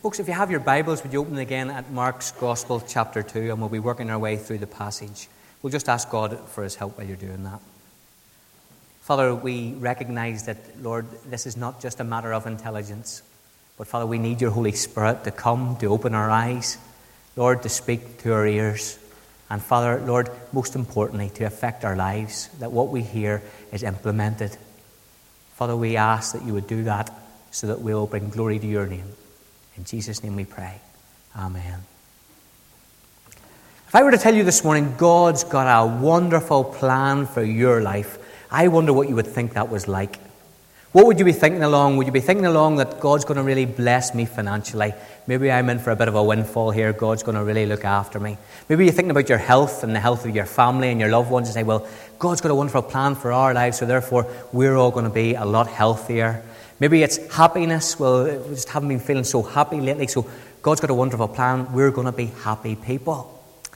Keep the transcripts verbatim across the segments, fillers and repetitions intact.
Folks, if you have your Bibles, would you open again at Mark's Gospel, chapter two, and we'll be working our way through the passage. We'll just ask God for his help while you're doing that. Father, we recognize that, Lord, this is not just a matter of intelligence, but, Father, we need your Holy Spirit to come, to open our eyes, Lord, to speak to our ears, and, Father, Lord, most importantly, to affect our lives, that what we hear is implemented. Father, we ask that you would do that so that we'll bring glory to your name. In Jesus' name we pray. Amen. If I were to tell you this morning, God's got a wonderful plan for your life, I wonder what you would think that was like. What would you be thinking along? Would you be thinking along that God's going to really bless me financially? Maybe I'm in for a bit of a windfall here. God's going to really look after me. Maybe you're thinking about your health and the health of your family and your loved ones and say, well, God's got a wonderful plan for our lives, so therefore we're all going to be a lot healthier. Maybe it's happiness. Well, we just haven't been feeling so happy lately, so God's got a wonderful plan. We're going to be happy people.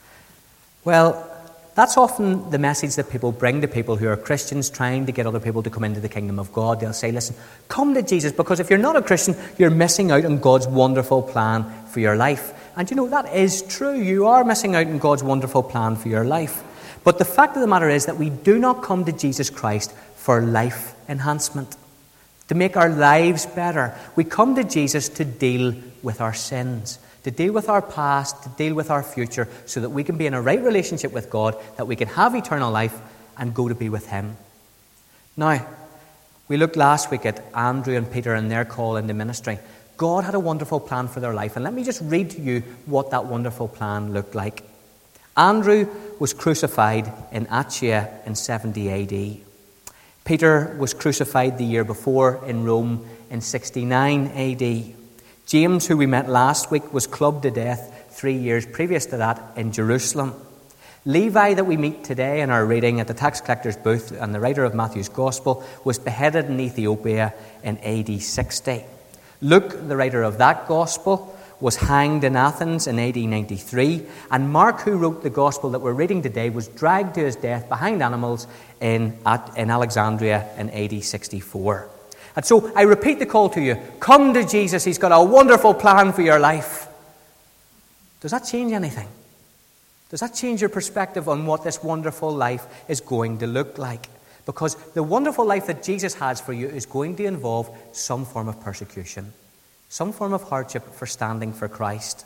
Well, that's often the message that people bring to people who are Christians, trying to get other people to come into the kingdom of God. They'll say, listen, come to Jesus, because if you're not a Christian, you're missing out on God's wonderful plan for your life. And you know, that is true. You are missing out on God's wonderful plan for your life. But the fact of the matter is that we do not come to Jesus Christ for life enhancement, to make our lives better. We come to Jesus to deal with our sins, to deal with our past, to deal with our future, so that we can be in a right relationship with God, that we can have eternal life and go to be with him. Now, we looked last week at Andrew and Peter and their call into ministry. God had a wonderful plan for their life, and let me just read to you what that wonderful plan looked like. Andrew was crucified in Achaia in seventy A D. Peter was crucified the year before in Rome in sixty-nine A D. James, who we met last week, was clubbed to death three years previous to that in Jerusalem. Levi, that we meet today in our reading at the tax collector's booth and the writer of Matthew's Gospel, was beheaded in Ethiopia in A D sixty. Luke, the writer of that Gospel, was hanged in Athens in A D ninety-three, and Mark, who wrote the Gospel that we're reading today, was dragged to his death behind animals in, at, in Alexandria in A D sixty-four. And so I repeat the call to you, come to Jesus, he's got a wonderful plan for your life. Does that change anything? Does that change your perspective on what this wonderful life is going to look like? Because the wonderful life that Jesus has for you is going to involve some form of persecution, some form of hardship for standing for Christ.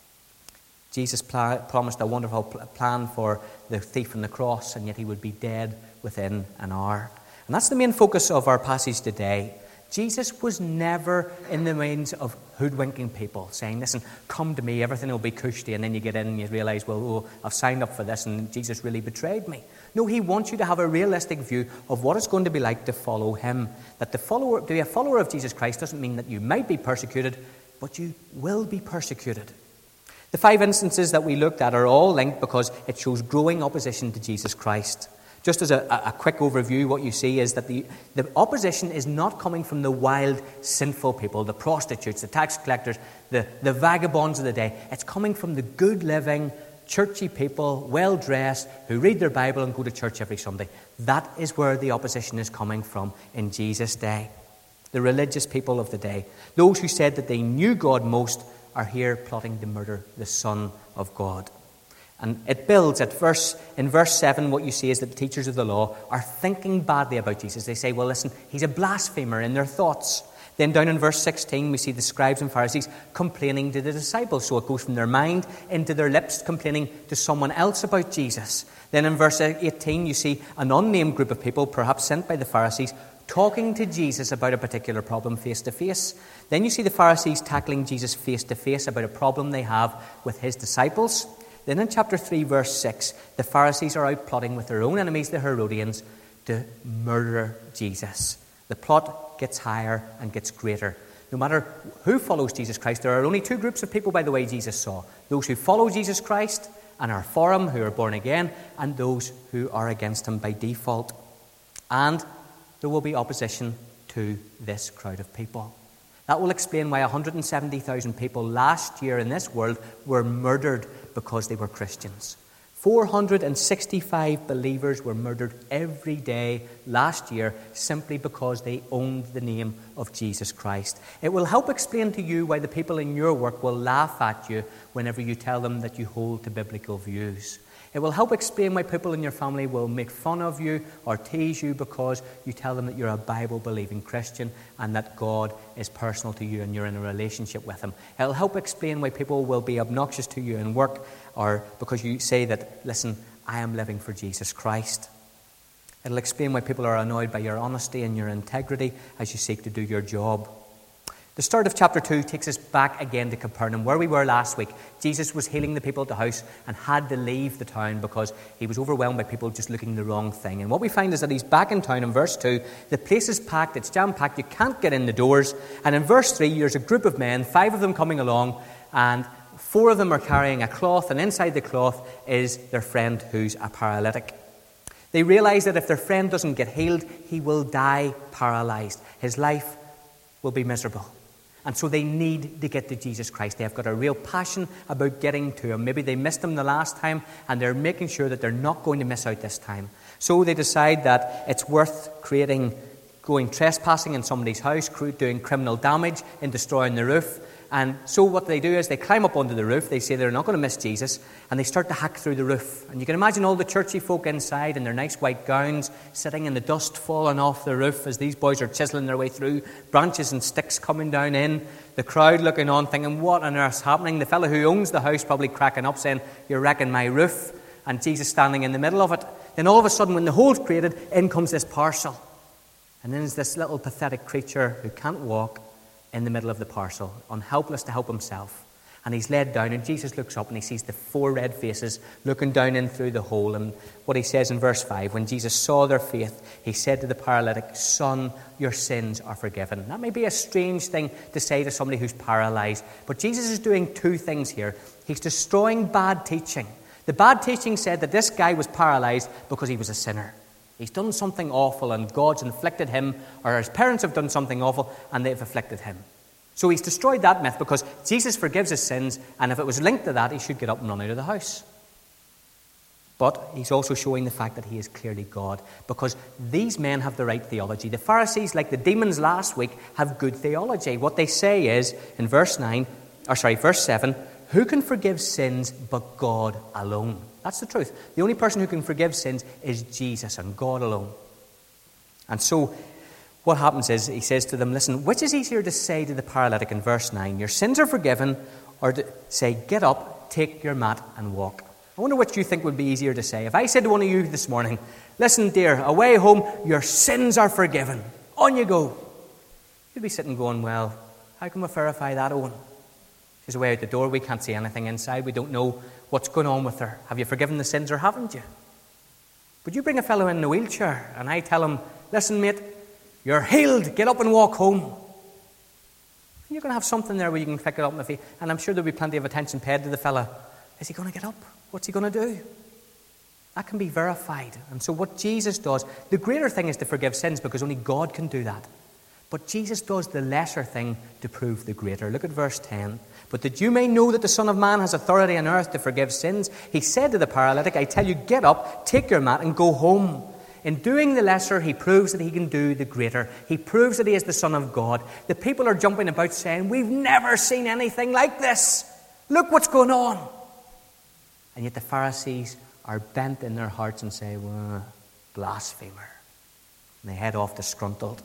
Jesus pl- promised a wonderful pl- plan for the thief on the cross, and yet he would be dead within an hour. And that's the main focus of our passage today. Jesus was never in the means of hoodwinking people, saying, listen, come to me, everything will be cushy, and then you get in and you realize, well, oh, I've signed up for this and Jesus really betrayed me. No, he wants you to have a realistic view of what it's going to be like to follow him. That the follower, to be a follower of Jesus Christ doesn't mean that you might be persecuted, but you will be persecuted. The five instances that we looked at are all linked because it shows growing opposition to Jesus Christ. Just as a, a quick overview, what you see is that the, the opposition is not coming from the wild, sinful people, the prostitutes, the tax collectors, the, the vagabonds of the day. It's coming from the good living, churchy people, well-dressed, who read their Bible and go to church every Sunday. That is where the opposition is coming from in Jesus' day. The religious people of the day, those who said that they knew God most, are here plotting to murder the Son of God. And it builds at verse in verse seven. What you see is that the teachers of the law are thinking badly about Jesus. They say, well, listen, he's a blasphemer in their thoughts. Then down in verse sixteen, we see the scribes and Pharisees complaining to the disciples. So it goes from their mind into their lips, complaining to someone else about Jesus. Then in verse eighteen, you see an unnamed group of people, perhaps sent by the Pharisees, talking to Jesus about a particular problem face to face. Then you see the Pharisees tackling Jesus face to face about a problem they have with his disciples. Then in chapter three, verse six, the Pharisees are out plotting with their own enemies, the Herodians, to murder Jesus. The plot gets higher and gets greater. No matter who follows Jesus Christ, there are only two groups of people, by the way, Jesus saw. Those who follow Jesus Christ and are for him, who are born again, and those who are against him by default. And there will be opposition to this crowd of people. That will explain why one hundred seventy thousand people last year in this world were murdered because they were Christians. four hundred sixty-five believers were murdered every day last year simply because they owned the name of Jesus Christ. It will help explain to you why the people in your work will laugh at you whenever you tell them that you hold to biblical views. It will help explain why people in your family will make fun of you or tease you because you tell them that you're a Bible-believing Christian and that God is personal to you and you're in a relationship with Him. It will help explain why people will be obnoxious to you in work or because you say that, listen, I am living for Jesus Christ. It'll explain why people are annoyed by your honesty and your integrity as you seek to do your job. The start of chapter two takes us back again to Capernaum, where we were last week. Jesus was healing the people at the house and had to leave the town because he was overwhelmed by people just looking the wrong thing. And what we find is that he's back in town in verse two. The place is packed, it's jam-packed, you can't get in the doors. And in verse three, there's a group of men, five of them coming along, and four of them are carrying a cloth, and inside the cloth is their friend who's a paralytic. They realize that if their friend doesn't get healed, he will die paralyzed. His life will be miserable. And so they need to get to Jesus Christ. They have got a real passion about getting to Him. Maybe they missed Him the last time, and they're making sure that they're not going to miss out this time. So they decide that it's worth creating, going trespassing in somebody's house, doing criminal damage and destroying the roof. And so what they do is they climb up onto the roof. They say they're not going to miss Jesus, and they start to hack through the roof. And you can imagine all the churchy folk inside in their nice white gowns, sitting in the dust falling off the roof as these boys are chiseling their way through, branches and sticks coming down in, the crowd looking on thinking, what on earth's happening? The fellow who owns the house probably cracking up saying, you're wrecking my roof, and Jesus standing in the middle of it. Then all of a sudden, when the hole's created, in comes this parcel. And then there's this little pathetic creature who can't walk in the middle of the parcel, unhelpless to help himself. And he's led down, and Jesus looks up and he sees the four red faces looking down in through the hole. And what he says in verse five, when Jesus saw their faith, he said to the paralytic, son, your sins are forgiven. That may be a strange thing to say to somebody who's paralyzed, but Jesus is doing two things here. He's destroying bad teaching. The bad teaching said that this guy was paralyzed because he was a sinner. He's done something awful and God's inflicted him, or his parents have done something awful and they've afflicted him. So he's destroyed that myth because Jesus forgives his sins, and if it was linked to that, he should get up and run out of the house. But he's also showing the fact that he is clearly God, because these men have the right theology. The Pharisees, like the demons last week, have good theology. What they say is, in verse nine, or sorry, verse seven, who can forgive sins but God alone? That's the truth. The only person who can forgive sins is Jesus and God alone. And so what happens is he says to them, listen, which is easier to say to the paralytic in verse nine, your sins are forgiven, or to say, get up, take your mat and walk? I wonder what you think would be easier to say. If I said to one of you this morning, listen dear, away home, your sins are forgiven. On you go. You'd be sitting going, well, how can we verify that, Owen? She's away out the door, we can't see anything inside, we don't know what's going on with her. Have you forgiven the sins or haven't you? But you bring a fellow in a wheelchair and I tell him, listen mate, you're healed, get up and walk home. You're going to have something there where you can pick it up, if he, and I'm sure there'll be plenty of attention paid to the fella. Is he going to get up? What's he going to do? That can be verified. And so what Jesus does, the greater thing is to forgive sins because only God can do that. But Jesus does the lesser thing to prove the greater. Look at verse ten. But that you may know that the Son of Man has authority on earth to forgive sins, he said to the paralytic, I tell you, get up, take your mat and go home. In doing the lesser, he proves that he can do the greater. He proves that he is the Son of God. The people are jumping about saying, we've never seen anything like this. Look what's going on. And yet the Pharisees are bent in their hearts and say, well, blasphemer. And they head off disgruntled.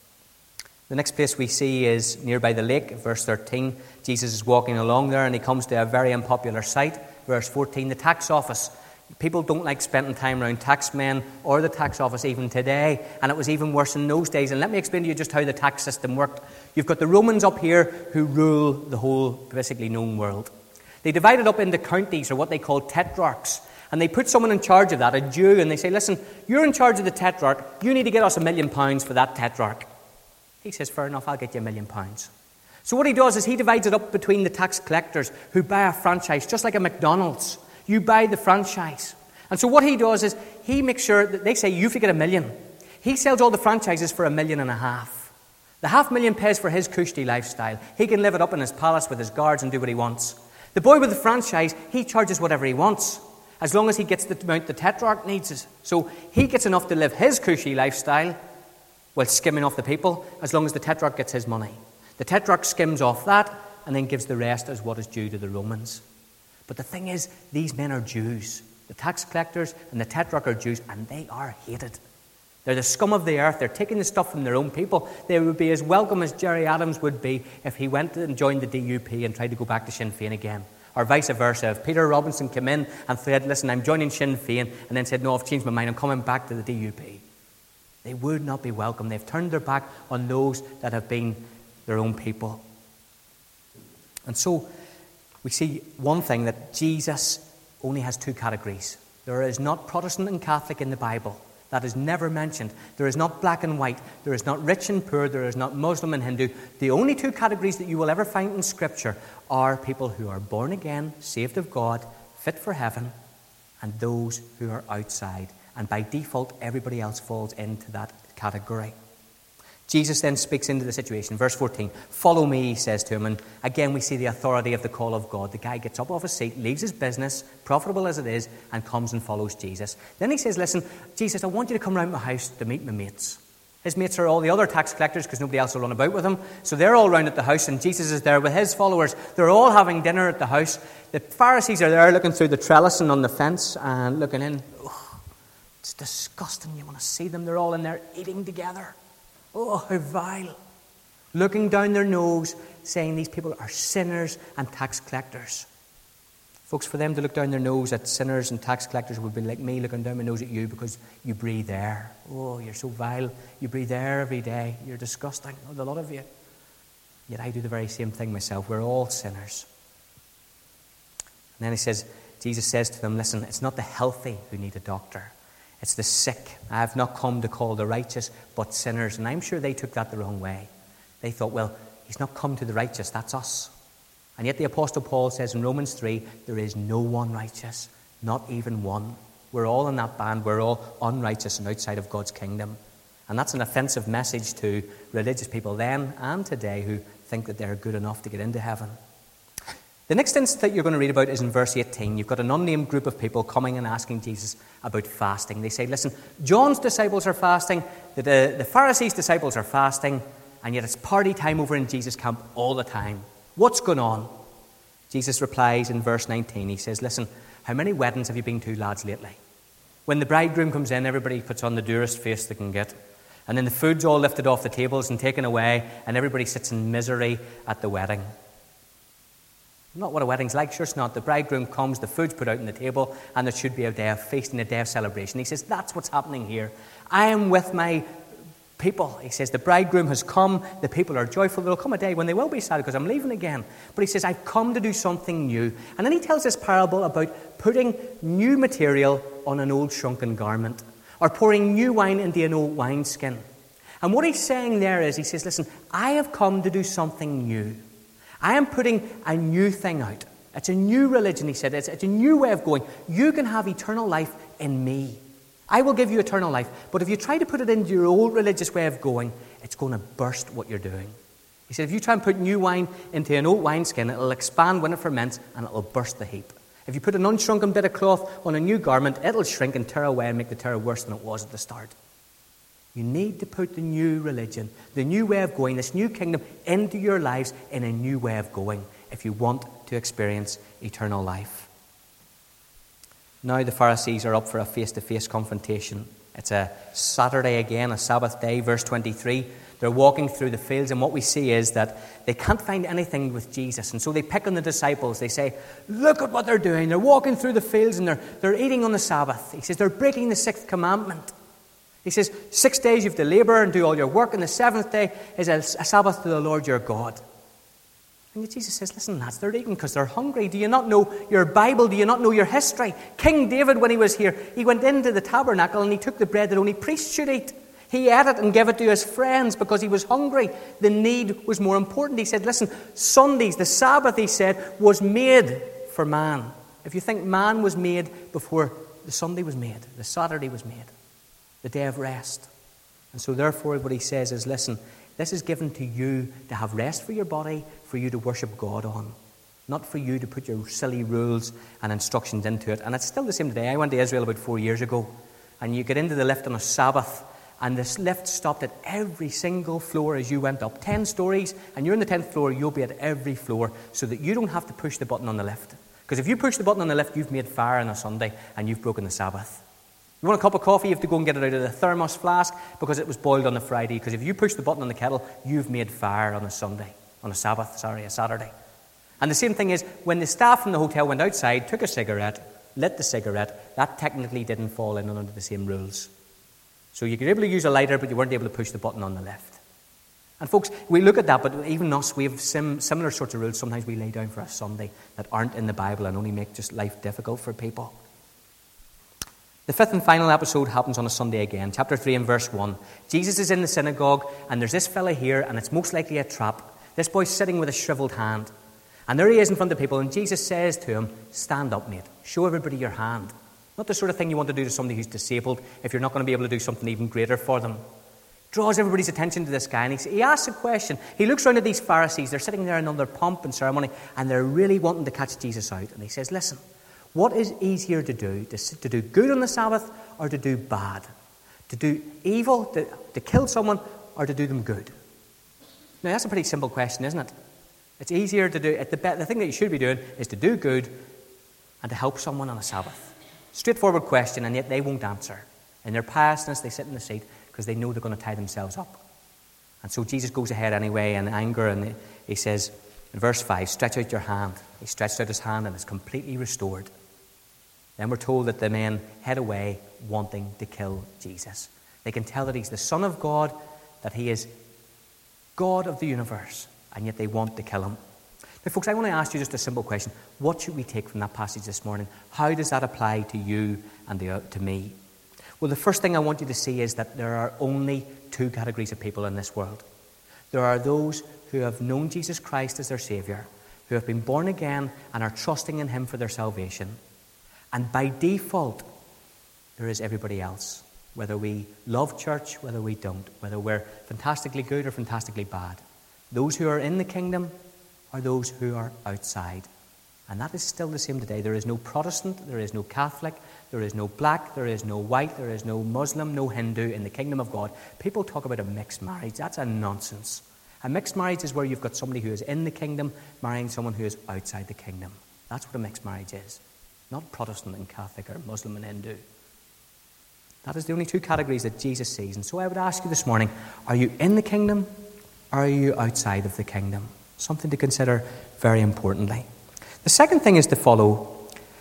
The next place we see is nearby the lake, verse thirteen. Jesus is walking along there and he comes to a very unpopular site. Verse fourteen, the tax office. People don't like spending time around taxmen or the tax office even today. And it was even worse in those days. And let me explain to you just how the tax system worked. You've got the Romans up here who rule the whole basically known world. They divided up into counties, or what they call tetrarchs. And they put someone in charge of that, a Jew, and they say, listen, you're in charge of the tetrarch. You need to get us a million pounds for that tetrarch. He says, fair enough, I'll get you a million pounds. So what he does is he divides it up between the tax collectors who buy a franchise, just like a McDonald's. You buy the franchise. And so what he does is he makes sure that they say, you have to get a million. He sells all the franchises for a million and a half. The half million pays for his cushy lifestyle. He can live it up in his palace with his guards and do what he wants. The boy with the franchise, he charges whatever he wants. as long as he gets the amount the tetrarch needs it. So he gets enough to live his cushy lifestyle while skimming off the people, as long as the tetrarch gets his money. The tetrarch skims off that and then gives the rest as what is due to the Romans. But the thing is, these men are Jews. The tax collectors and the tetrarch are Jews, and they are hated. They're the scum of the earth. They're taking the stuff from their own people. They would be as welcome as Gerry Adams would be if he went and joined the D U P and tried to go back to Sinn Féin again. Or vice versa. If Peter Robinson came in and said, listen, I'm joining Sinn Féin, and then said, no, I've changed my mind, I'm coming back to the D U P. They would not be welcome. They've turned their back on those that have been their own people. And so we see one thing, that Jesus only has two categories. There is not Protestant and Catholic in the Bible. That is never mentioned. There is not black and white. There is not rich and poor. There is not Muslim and Hindu. The only two categories that you will ever find in Scripture are people who are born again, saved of God, fit for heaven, and those who are outside. And by default, everybody else falls into that category. Jesus then speaks into the situation. Verse fourteen, follow me, he says to him. And again, we see the authority of the call of God. The guy gets up off his seat, leaves his business, profitable as it is, and comes and follows Jesus. Then he says, listen, Jesus, I want you to come round my house to meet my mates. His mates are all the other tax collectors because nobody else will run about with him. So they're all round at the house, and Jesus is there with his followers. They're all having dinner at the house. The Pharisees are there looking through the trellis and on the fence and looking in. Oh, it's disgusting. You want to see them. They're all in there eating together. Oh, how vile. Looking down their nose, saying these people are sinners and tax collectors. Folks, for them to look down their nose at sinners and tax collectors would be like me looking down my nose at you because you breathe air. Oh, you're so vile. You breathe air every day. You're disgusting. Oh, the lot of you. Yet I do the very same thing myself. We're all sinners. And then he says, Jesus says to them, listen, it's not the healthy who need a doctor. It's the sick. I have not come to call the righteous, but sinners. And I'm sure they took that the wrong way. They thought, well, he's not come to the righteous, that's us. And yet the Apostle Paul says in Romans three, there is no one righteous, not even one. We're all in that band. We're all unrighteous and outside of God's kingdom. And that's an offensive message to religious people then and today who think that they're good enough to get into heaven. The next instance that you're going to read about is in verse eighteen. You've got an unnamed group of people coming and asking Jesus about fasting. They say, listen, John's disciples are fasting, the, the, the Pharisees' disciples are fasting, and yet it's party time over in Jesus' camp all the time. What's going on? Jesus replies in verse nineteen. He says, listen, how many weddings have you been to, lads, lately? When the bridegroom comes in, everybody puts on the durest face they can get. And then the food's all lifted off the tables and taken away, and everybody sits in misery at the wedding. Not what a wedding's like, sure it's not. The bridegroom comes, the food's put out on the table, and there should be a day of feasting, a day of celebration. He says, that's what's happening here. I am with my people. He says, the bridegroom has come, the people are joyful. There will come a day when they will be sad because I'm leaving again. But he says, I've come to do something new. And then he tells this parable about putting new material on an old shrunken garment, or pouring new wine into an old wineskin. And what he's saying there is, he says, listen, I have come to do something new. I am putting a new thing out. It's a new religion, he said. It's, it's a new way of going. You can have eternal life in me. I will give you eternal life. But if you try to put it into your old religious way of going, it's going to burst what you're doing. He said, if you try and put new wine into an old wineskin, it'll expand when it ferments and it'll burst the heap. If you put an unshrunken bit of cloth on a new garment, it'll shrink and tear away and make the tear worse than it was at the start. You need to put the new religion, the new way of going, this new kingdom into your lives in a new way of going if you want to experience eternal life. Now the Pharisees are up for a face-to-face confrontation. It's a Saturday again, a Sabbath day, verse twenty-three. They're walking through the fields, and what we see is that they can't find anything with Jesus. And so they pick on the disciples. They say, look at what they're doing. They're walking through the fields and they're, they're eating on the Sabbath. He says, they're breaking the sixth commandment. He says, six days you have to labour and do all your work, and the seventh day is a, a Sabbath to the Lord your God. And yet Jesus says, listen, lads, they're eating because they're hungry. Do you not know your Bible? Do you not know your history? King David, when he was here, he went into the tabernacle and he took the bread that only priests should eat. He ate it and gave it to his friends because he was hungry. The need was more important. He said, listen, Sundays, the Sabbath, he said, was made for man. If you think man was made before the Sunday was made, the Saturday was made, the day of rest. And so therefore what he says is, listen, this is given to you to have rest for your body, for you to worship God on. not for you to put your silly rules and instructions into it. And it's still the same today. I went to Israel about four years ago, and you get into the lift on a Sabbath, and this lift stopped at every single floor as you went up. Ten stories, and you're on the tenth floor, you'll be at every floor, so that you don't have to push the button on the lift. Because if you push the button on the lift, you've made fire on a Sunday, and you've broken the Sabbath. You want a cup of coffee, you have to go and get it out of the thermos flask, because it was boiled on a Friday. Because if you push the button on the kettle, you've made fire on a Sunday. On a Sabbath, sorry, a Saturday. And the same thing is, when the staff from the hotel went outside, took a cigarette, lit the cigarette, that technically didn't fall in under the same rules. So you could be able to use a lighter, but you weren't able to push the button on the left. And folks, we look at that, but even us, we have sim- similar sorts of rules sometimes we lay down for a Sunday that aren't in the Bible and only make just life difficult for people. The fifth and final episode happens on a Sunday again, chapter three and verse one. Jesus is in the synagogue, and there's this fella here, and it's most likely a trap. This boy's sitting with a shriveled hand. And there he is in front of people, and Jesus says to him, stand up, mate. Show everybody your hand. Not the sort of thing you want to do to somebody who's disabled if you're not going to be able to do something even greater for them. Draws everybody's attention to this guy, and he, he asks a question. He looks around at these Pharisees. They're sitting there in all their pomp and ceremony, and they're really wanting to catch Jesus out. And he says, listen, what is easier to do? To, to do good on the Sabbath or to do bad? To do evil, to, to kill someone, or to do them good? Now, that's a pretty simple question, isn't it? It's easier to do, the, the thing that you should be doing is to do good and to help someone on a Sabbath. Straightforward question, and yet they won't answer. In their piousness, they sit in the seat because they know they're going to tie themselves up. And so Jesus goes ahead anyway in anger, and he says in verse five, stretch out your hand. He stretched out his hand and is completely restored. Then we're told that the men head away wanting to kill Jesus. They can tell that he's the Son of God, that he is God of the universe, and yet they want to kill him. Now, folks, I want to ask you just a simple question. What should we take from that passage this morning? How does that apply to you and to, to me? Well, the first thing I want you to see is that there are only two categories of people in this world. There are those who have known Jesus Christ as their Saviour, who have been born again and are trusting in him for their salvation. And by default, there is everybody else. Whether we love church, whether we don't, whether we're fantastically good or fantastically bad. Those who are in the kingdom are those who are outside. And that is still the same today. There is no Protestant, there is no Catholic, there is no black, there is no white, there is no Muslim, no Hindu in the kingdom of God. People talk about a mixed marriage. That's a nonsense. A mixed marriage is where you've got somebody who is in the kingdom marrying someone who is outside the kingdom. That's what a mixed marriage is. Not Protestant and Catholic or Muslim and Hindu. That is the only two categories that Jesus sees. And so I would ask you this morning, are you in the kingdom or are you outside of the kingdom? Something to consider very importantly. The second thing is to follow.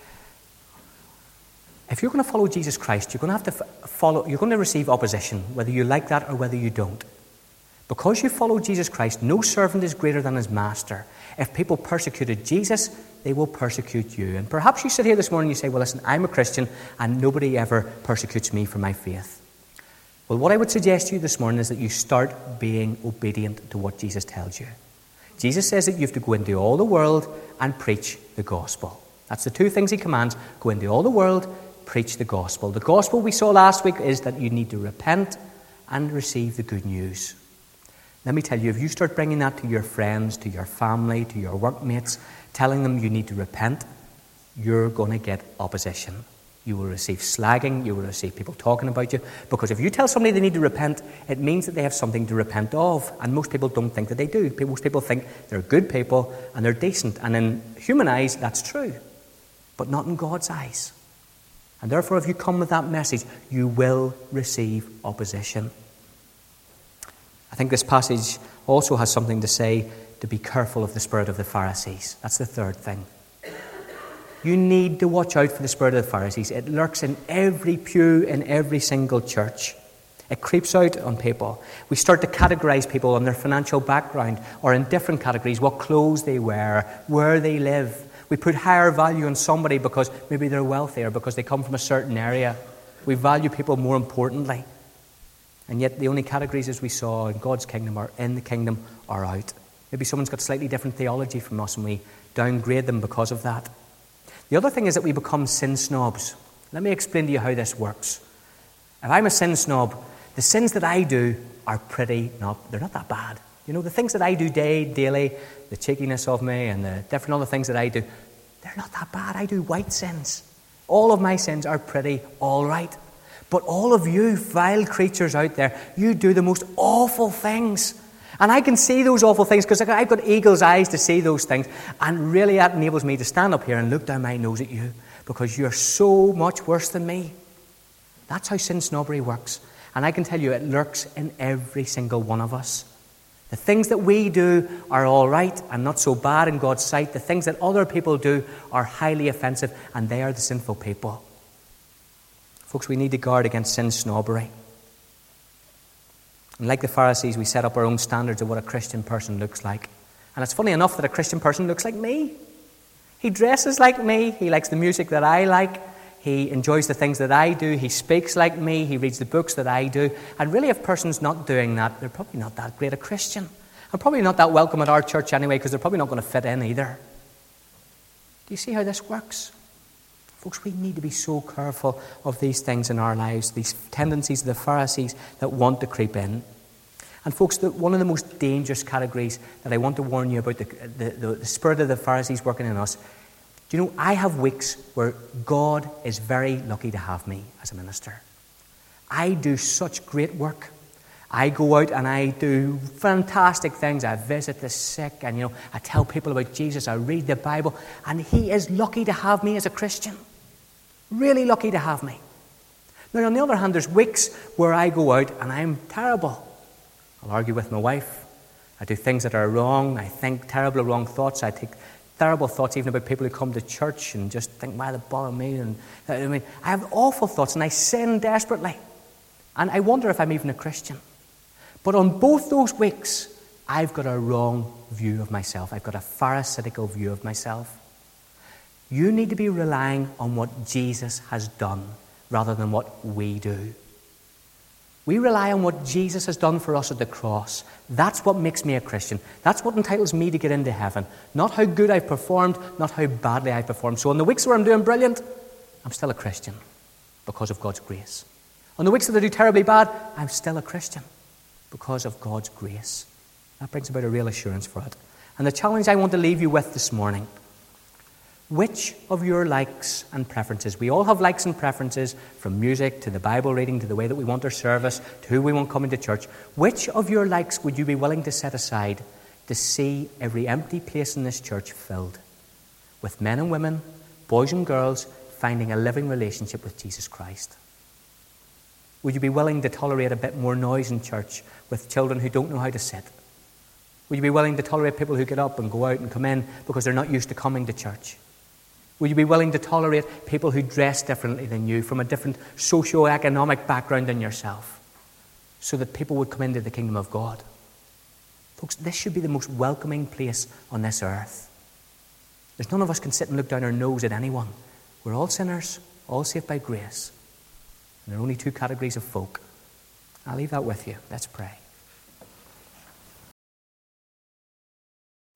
If you're going to follow Jesus Christ, you're going to have to follow, you're going to receive opposition, whether you like that or whether you don't. Because you follow Jesus Christ, no servant is greater than his master. If people persecuted Jesus, they will persecute you. And perhaps you sit here this morning and you say, well, listen, I'm a Christian and nobody ever persecutes me for my faith. Well, what I would suggest to you this morning is that you start being obedient to what Jesus tells you. Jesus says that you have to go into all the world and preach the gospel. That's the two things he commands. Go into all the world, preach the gospel. The gospel we saw last week is that you need to repent and receive the good news. Let me tell you, if you start bringing that to your friends, to your family, to your workmates, telling them you need to repent, you're going to get opposition. You will receive slagging, you will receive people talking about you, because if you tell somebody they need to repent, it means that they have something to repent of, and most people don't think that they do. Most people think they're good people and they're decent, and in human eyes, that's true, but not in God's eyes. And therefore, if you come with that message, you will receive opposition. I think this passage also has something to say to be careful of the spirit of the Pharisees. That's the third thing. You need to watch out for the spirit of the Pharisees. It lurks in every pew in every single church. It creeps out on people. We start to categorize people on their financial background or in different categories, what clothes they wear, where they live. We put higher value on somebody because maybe they're wealthier, because they come from a certain area. We value people more importantly. And yet the only categories, as we saw in God's kingdom, are in the kingdom or out. Maybe someone's got slightly different theology from us and we downgrade them because of that. The other thing is that we become sin snobs. Let me explain to you how this works. If I'm a sin snob, the sins that I do are pretty not, they're not that bad. You know, the things that I do day, daily, the cheekiness of me and the different other things that I do, they're not that bad. I do white sins. All of my sins are pretty all right. But all of you vile creatures out there, you do the most awful things. And I can see those awful things because I've got eagle's eyes to see those things. And really that enables me to stand up here and look down my nose at you because you're so much worse than me. That's how sin snobbery works. And I can tell you it lurks in every single one of us. The things that we do are all right and not so bad in God's sight. The things that other people do are highly offensive, and they are the sinful people. Folks, we need to guard against sin snobbery. And like the Pharisees, we set up our own standards of what a Christian person looks like. And it's funny enough that a Christian person looks like me. He dresses like me. He likes the music that I like. He enjoys the things that I do. He speaks like me. He reads the books that I do. And really, if a person's not doing that, they're probably not that great a Christian. And probably not that welcome at our church anyway, because they're probably not going to fit in either. Do you see how this works? Folks, we need to be so careful of these things in our lives, these tendencies of the Pharisees that want to creep in. And folks, the, one of the most dangerous categories that I want to warn you about, the, the, the, the spirit of the Pharisees working in us. Do you know, I have weeks where God is very lucky to have me as a minister. I do such great work. I go out and I do fantastic things. I visit the sick and, you know, I tell people about Jesus. I read the Bible. And He is lucky to have me as a Christian. Really lucky to have me. Now, on the other hand, there's weeks where I go out and I'm terrible. I'll argue with my wife. I do things that are wrong. I think terrible wrong thoughts. I take terrible thoughts even about people who come to church and just think, why they bother me? And I mean, I have awful thoughts and I sin desperately. And I wonder if I'm even a Christian. But on both those weeks, I've got a wrong view of myself. I've got a pharisaical view of myself. You need to be relying on what Jesus has done rather than what we do. We rely on what Jesus has done for us at the cross. That's what makes me a Christian. That's what entitles me to get into heaven. Not how good I've performed, not how badly I've performed. So on the weeks where I'm doing brilliant, I'm still a Christian because of God's grace. On the weeks that I do terribly bad, I'm still a Christian because of God's grace. That brings about a real assurance for it. And the challenge I want to leave you with this morning, which of your likes and preferences, we all have likes and preferences, from music to the Bible reading to the way that we want our service to who we want coming to church, which of your likes would you be willing to set aside to see every empty place in this church filled with men and women, boys and girls, finding a living relationship with Jesus Christ? Would you be willing to tolerate a bit more noise in church with children who don't know how to sit? Would you be willing to tolerate people who get up and go out and come in because they're not used to coming to church? Would you be willing to tolerate people who dress differently than you, from a different socio-economic background than yourself, so that people would come into the kingdom of God? Folks, this should be the most welcoming place on this earth. There's none of us can sit and look down our nose at anyone. We're all sinners, all saved by grace. And there are only two categories of folk. I'll leave that with you. Let's pray.